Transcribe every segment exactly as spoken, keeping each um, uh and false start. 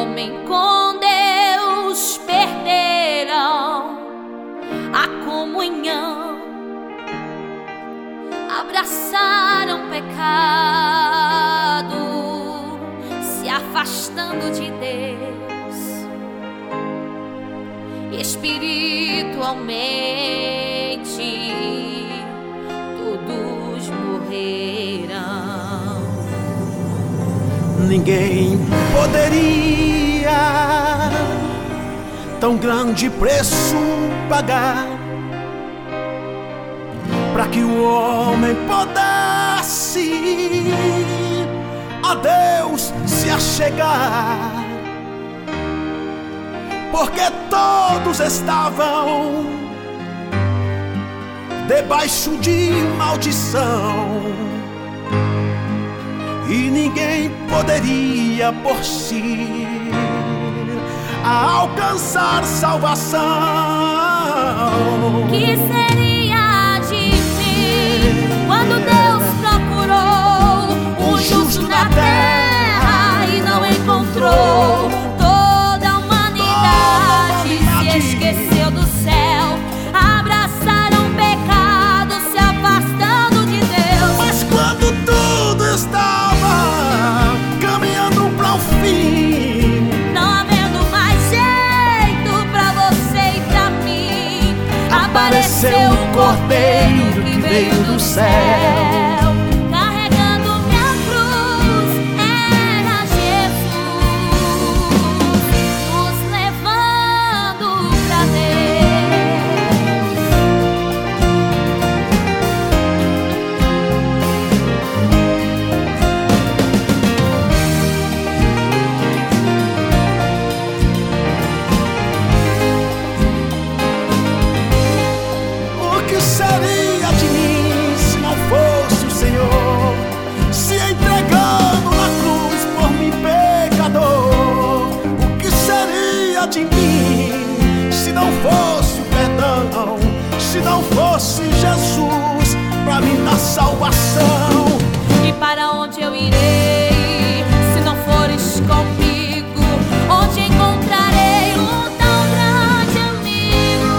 homem com Deus perderam a comunhão, abraçaram pecado, se afastando de Deus. Espiritualmente todos morreram. Ninguém poderia tão grande preço pagar para que o homem pudesse a Deus se achegar, porque todos estavam debaixo de maldição, e ninguém poderia por si alcançar salvação. Que seria de mim quando Deus procurou um justo na terra e não encontrou? Toda a humanidade se esqueceu do céu, abraçaram pecado, se afastando de Deus. Mas quando tudo estava caminhando para o fim, não havendo mais jeito pra você e pra mim, apareceu o Cordeiro que veio do céu, carregando minha cruz. Era Jesus nos levando pra o que seria de mim se não fosse o Senhor se entregando na cruz por mim, pecador? O que seria de mim se não fosse o perdão, se não fosse Jesus pra mim dar salvação? E para onde eu irei se não fores comigo? Onde encontrarei um tão grande amigo?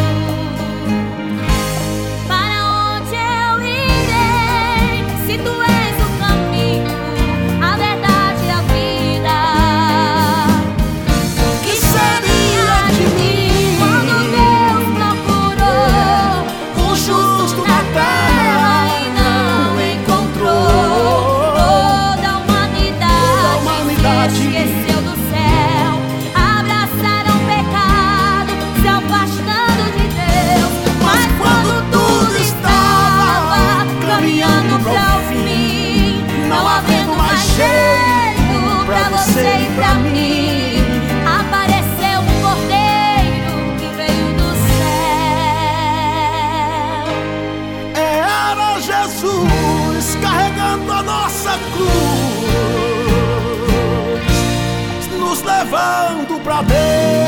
Para onde eu irei se tu és o caminho, a verdade e a vida? O que seria de mim Quando Deus procurou um justo na terra e não encontrou? Toda a humanidade se esqueceu do céu, abraçaram pecado, se afastando de Deus. Mas quando tudo estava caminhando para o fim, não havendo mais jeito pra você e pra mim, apareceu um Cordeiro que veio do céu. era Jesus carregando a nossa cruz, nos levando pra Deus.